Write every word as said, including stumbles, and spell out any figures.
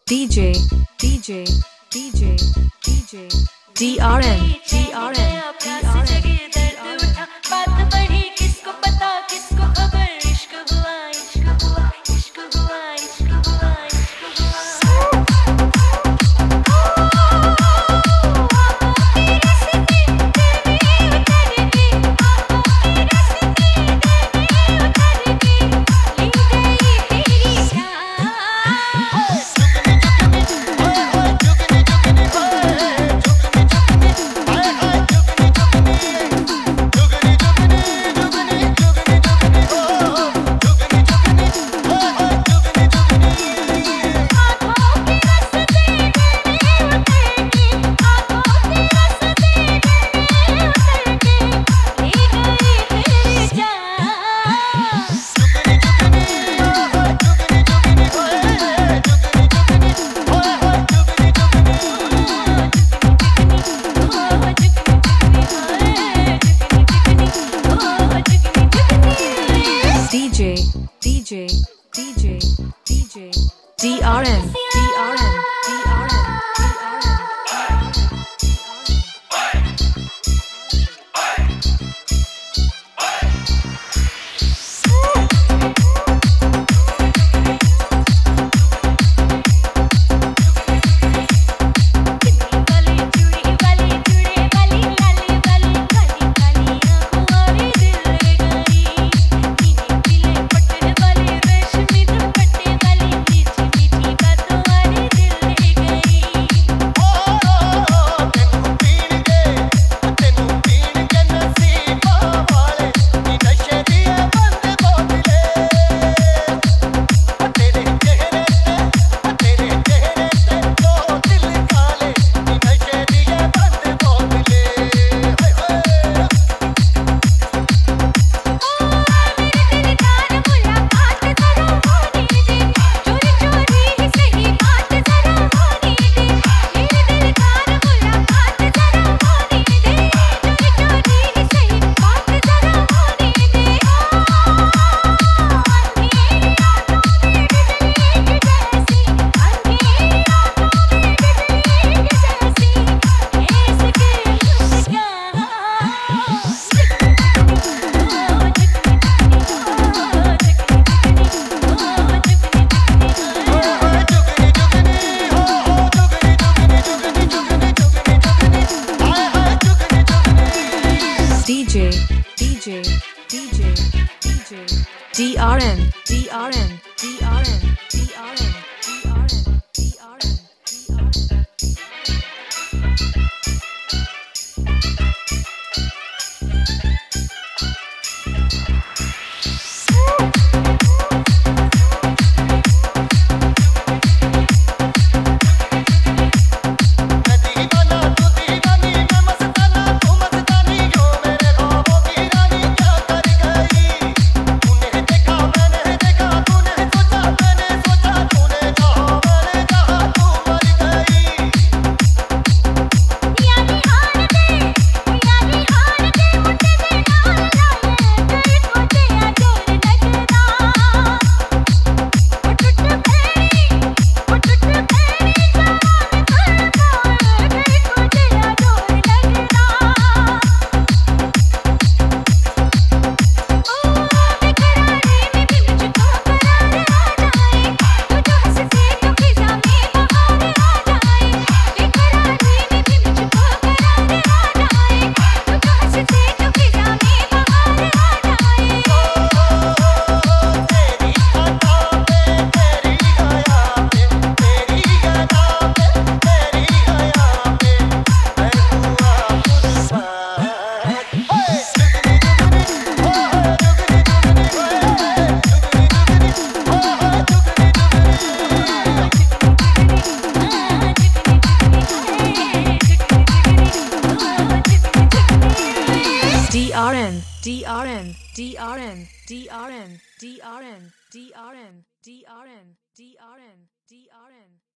D J, D J, D J, D J, D R N, D R N, D R N, D R N. बात बढ़ी किसको पता किसको खबर इश्क हुआ इश्क हुआ इश्क हुआ इश्क हुआ इश्क हुआ D J, D J, D J, D J, D R N, D R N, D R N, D R N. वाली चूड़ी वाली चूड़े वाली लाली वाली काली काली आंखों वाली दिल ले गई नीले पीले पट्टे वाली रेशमी दुपट्टे वाली मीठी मीठी बातों वाली दिल ले गई ओ ਤੈਨੂੰ ਪੀਣ ਗਏ ਤੈਨੂੰ ਪੀਣ ਕੇ ਨਸੀਬਾਂ ਵਾਲੇ ਨੀ ਨਸ਼ੇ ਦੀ ਬੰਦ ਬੋਤਲੇ ਤੇਰੇ ਚਿਹਰੇ ਤੇ ਤੇਰੇ ਚਿਹਰੇ ਤੇ ਦੋ ਦਿਲ ਕਾਲੇ ਨੀ ਨਸ਼ੇ ਦੀ ਬੰਦ ਬੋਤਲੇ ਹਾਏ ਹਾਏ मेरे दिल का मुलाकात जरा होने दे चोरी चोरी ही सही बात जरा होने दे मेरे दिल का मुलाकात जरा होने दे चोरी चोरी ही सही बात जरा होने दे ਜੁਗਨੀ ਜੁਗਨੀ ਹੋ ਹੋ ਜੁਗਨੀ ਜੁਗਨੀ ਜੁਗਨੀ ਜੁਗਨੀ ਜੁਗਨੀ ਜੁਗਨੀ ਹਾਏ ਹਾਏ ਜੁਗਨੀ ਜੁਗਨੀ D J, D J, D J, D J, D R N, D R N, D R N, D R N, D R N, D R N, D R N. मैं दीवाना तू दीवानी मैं मस्ताना तू मस्तानी यो मेरे ख्वाबों की रानी क्या कर गई तूने देखा मैंने देखा तूने सोचा मैंने सोचा तूने चाहा मैंने चाहा तू मर गई यानी हार दे यानी हार दे मुझे दे नाल लाए तेरे को ते अजोर लगदा ओ टूट फेरी ओ टूट फेरी जवान कर कर तेरे को ते अजोर लगदा ओ बेकरारी में भी मुझको करार आ जाए तू जो हंसते तो खिजा में बहार आ जाए बेकरारी में भी मुझको करार आ जाए तू जो हंसते तो खिजा में बहार आ जाए तेरी अदा पे तेरी हया पे तेरी अदा पे तेरी हया पे मैं हुआ कुर्बान ओए जुगनी जुगनी हो हो जुगनी जुगनी ओए जुगनी जुगनी हो हो जुगनी जुगनी D R N, D R N, D R N, D R N, D R N, D R N, D R N, D R N, D R N.